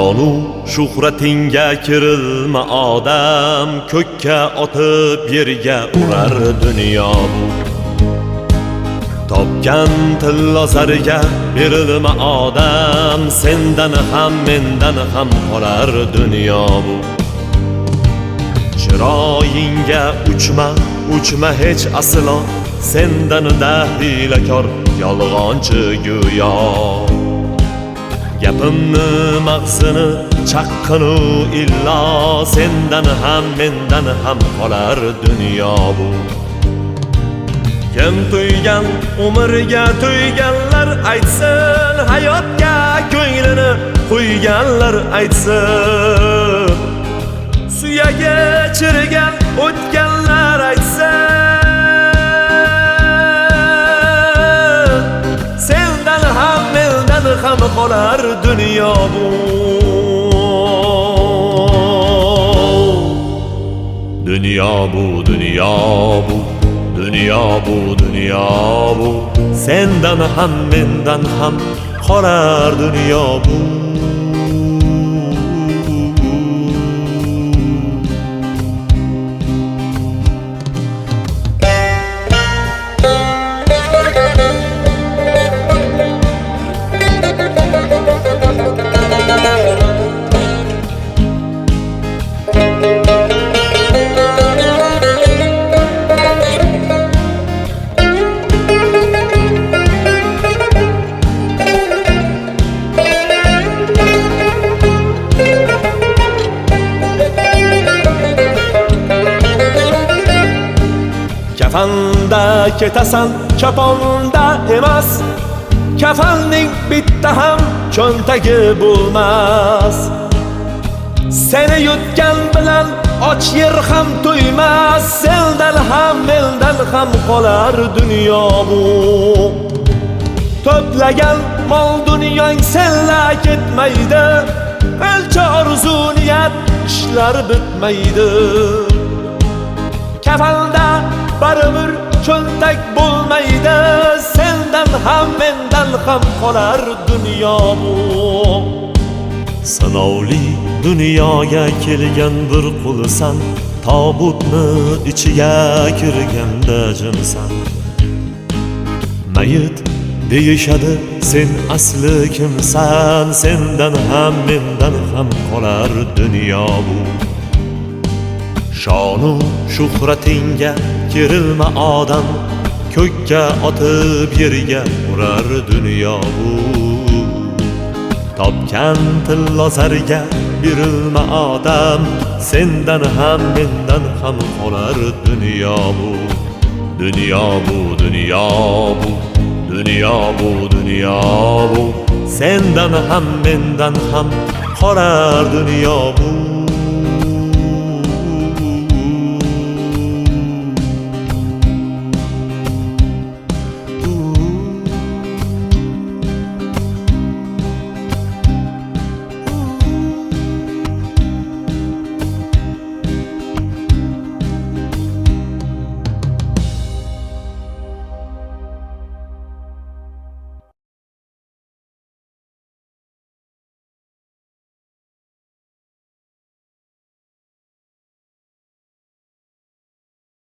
Shonu shuhratingga kirilma odam, ko'kka otib yerga urar dunyo bu. Topgan tillo zariga berilma odam, sendan ham mendan ham qolar dunyo bu. Chiroyingga uchma hech aslo, sendan dahiylakor yolg'onchi go'yo. Gapimni mag'zini chaqqinu illo, sendan ham mendan ham qolar dunyo bu. Kim tuygan umrga tuyganlar aytsin, hayotga ko'nglini qo'yganlar aytsin, suyagi chirigan o'tganlar aytsin, sendan ham mendan ham qolar dunyo bu. Dunyo bu, dunyo bu, dunyo bu, dunyo bu, sendan ham mendan ham qolar dunyo bu. Kafanda ketasan, kaponda emas, kafanning bitta ham cho'ntagi bo'lmas. Seni yutgan bilan och yer ham to'ymas, sendan ham mendan ham qolar dunyo bu. To'plagan mol dunyong senla ketmaydi, qancha orzu niyat ishlar bitmaydi. Kafanda baribir cho'ntak bo'lmaydi, sendan ham mendan ham qolar dunyo bu. Sinovli dunyoga kelgan bir qulsan, tobutni ichiga kirganda jimsan. Mayit deyishadi, sen asli kimsan, sendan ham mendan ham qolar dunyo bu. Shonu shuhratingga kirilma odam, ko'kka otib yerga urar dunyo bu. Topgan tillo zariga berilma odam, sendan ham mendan ham qolar dunyo bu. Dunyo bu, dunyo bu, dunyo bu, dunyo bu, sendan ham mendan ham qolar dunyo bu.